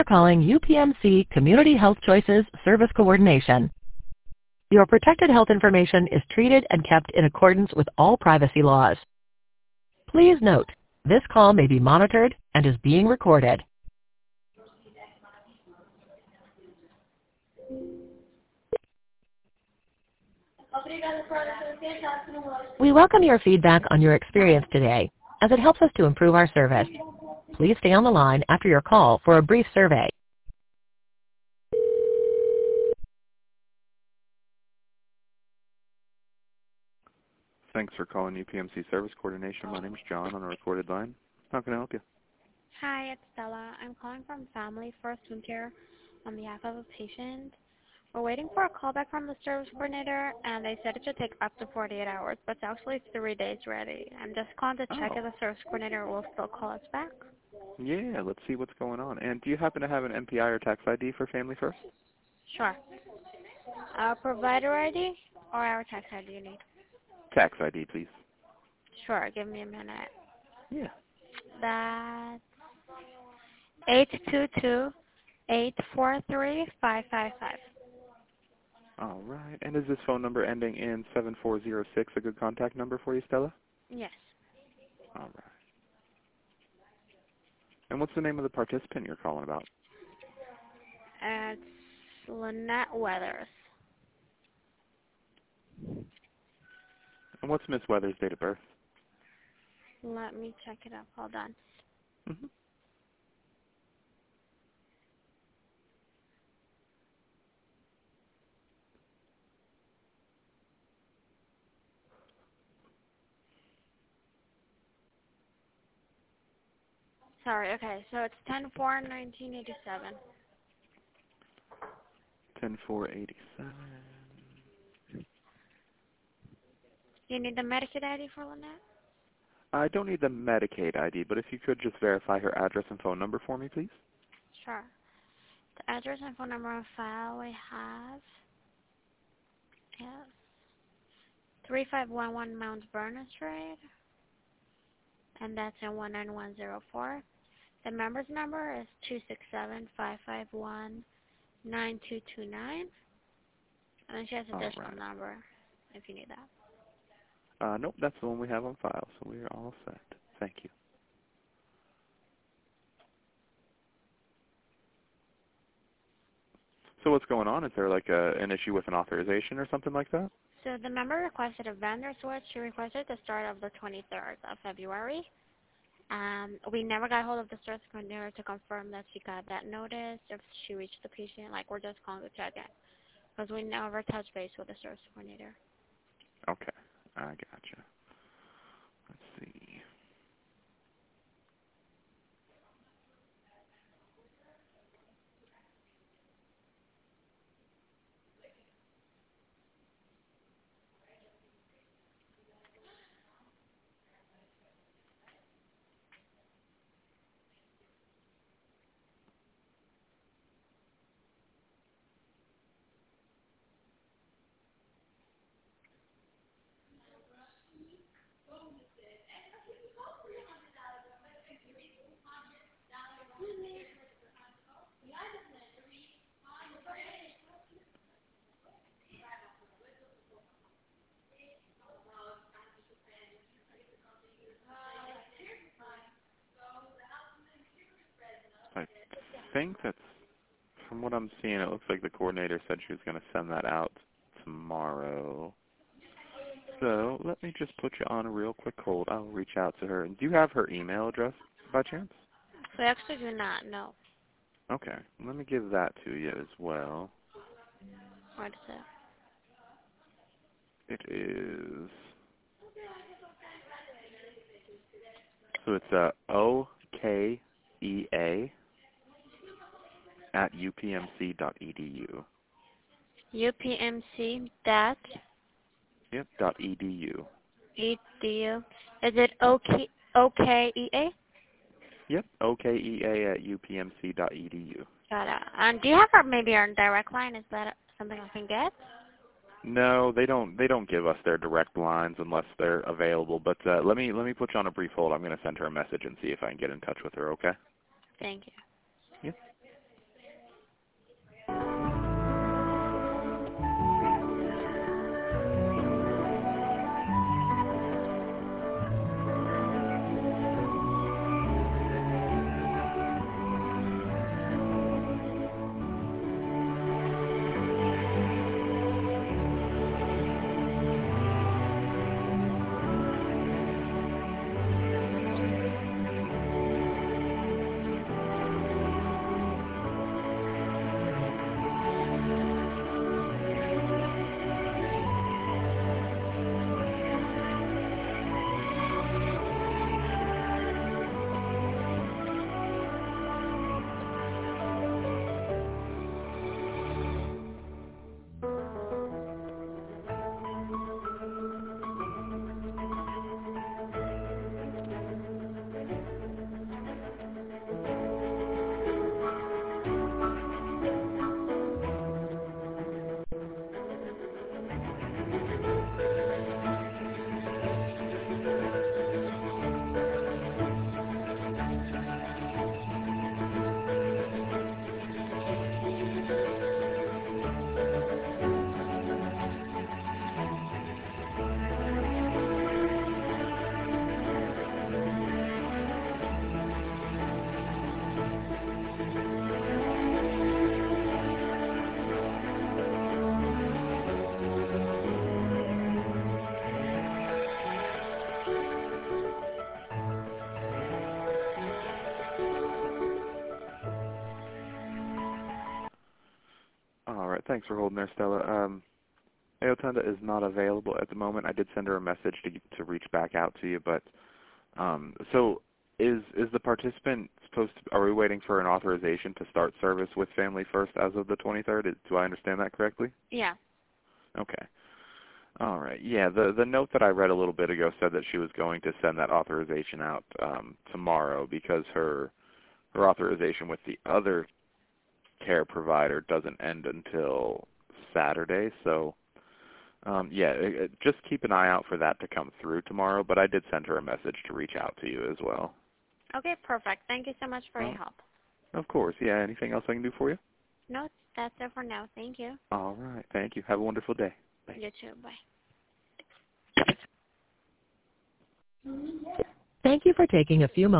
for calling UPMC Community Health Choices Service Coordination. Your protected health information is treated and kept in accordance with all privacy laws. Please note, this call may be monitored and is being recorded. We welcome your feedback on your experience today, as it helps us to improve our service. Please stay on the line after your call for a brief survey. Thanks for calling UPMC Service Coordination. My name is John on a recorded line. How can I help you? Hi, it's Stella. I'm calling from Family First Wound Care on behalf of a patient. We're waiting for a call back from the service coordinator, and they said it should take up to 48 hours, but it's actually 3 days ready. I'm just calling to check if the service coordinator will still call us back. Yeah, let's see what's going on. And do you happen to have an MPI or tax ID for Family First? Sure. Our provider ID or our tax ID you need? Tax ID, please. Sure, give me a minute. Yeah. That's 822-843-555. All right. And is this phone number ending in 7406 a good contact number for you, Stella? Yes. All right. And what's the name of the participant you're calling about? It's Lynette Weathers. And what's Miss Weathers' date of birth? Let me check it up. Hold on. Mm-hmm. Sorry, okay, so it's 10/4/1987. 10/4/87. You need the Medicaid ID for Lynette? I don't need the Medicaid ID, but if you could just verify her address and phone number for me, please. Sure. The address and phone number on file we have is 3511 Mount Vernon Street, and that's in 19104. The member's number is 267-551-9229, and then she has an additional number if you need that. Nope, that's the one we have on file, so we're all set. Thank you. So what's going on? Is there like an issue with an authorization or something like that? So the member requested a vendor switch. She requested the start of the 23rd of February. We never got hold of the service coordinator to confirm that she got that notice, if she reached the patient. Like, we're just calling to check it, because we never touched base with the service coordinator. Okay, I gotcha. Let's see. I think that's, from what I'm seeing, it looks like the coordinator said she was going to send that out tomorrow. So let me just put you on a real quick hold. I'll reach out to her. Do you have her email address by chance? We actually do not know. Okay, let me give that to you as well. What is it? It is, so it's okea@upmc.edu. UPMC dot Yep, .edu. edu. Is it OKEA? Yep, okea@upmc.edu. Got it. Do you have maybe our direct line? Is that something I can get? No, they don't give us their direct lines unless they're available. But let me put you on a brief hold. I'm going to send her a message and see if I can get in touch with her. Okay? Thank you. Yep. Thanks for holding there, Stella. Aotunda is not available at the moment. I did send her a message to reach back out to you, but so is the participant supposed to, are we waiting for an authorization to start service with Family First as of the 23rd? Do I understand that correctly? Yeah. Okay. All right. Yeah, the note that I read a little bit ago said that she was going to send that authorization out tomorrow because her authorization with the other care provider doesn't end until Saturday. So, just keep an eye out for that to come through tomorrow, but I did send her a message to reach out to you as well. Okay, perfect. Thank you so much for your help. Of course. Yeah, anything else I can do for you? No, that's it for now. Thank you. All right. Thank you. Have a wonderful day. Bye. You too. Bye. Thank you for taking a few moments